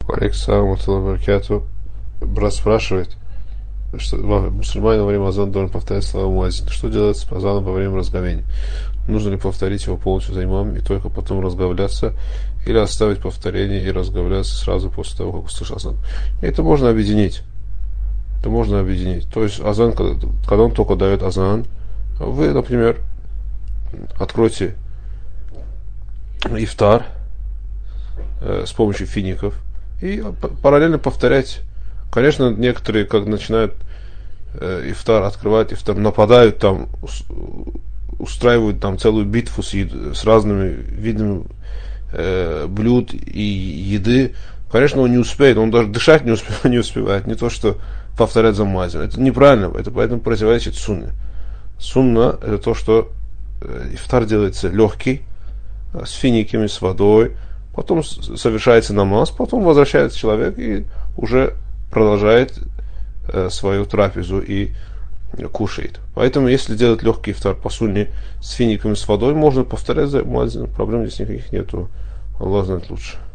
Александр. Брат спрашивает, что мусульманин во время азана должен повторять слова муаззин. Что делать с азаном во время разговения? Нужно ли повторить его полностью за имамом и только потом разговляться, или оставить повторение и разговляться сразу после того, как услышал азан? Это можно объединить. То есть азан, когда он только дает азан, вы, например, откройте ифтар с помощью фиников и параллельно повторять. Конечно, некоторые, как начинают ифтар открывать, ифтар нападают там, устраивают там целую битву с разными видами блюд и еды. Конечно, он не успеет, он даже дышать не успевает, не то что повторять за муаззином. Это неправильно, это поэтому противоречит сунне. Сунна — это то, что ифтар делается легкий, с финиками, с водой, потом совершается намаз, потом возвращается человек и уже продолжает свою трапезу и кушает. Поэтому, если делать легкий ифтар по сунне с финиками, с водой, можно повторять за муаззином, проблем здесь никаких нету. Аллах знает лучше.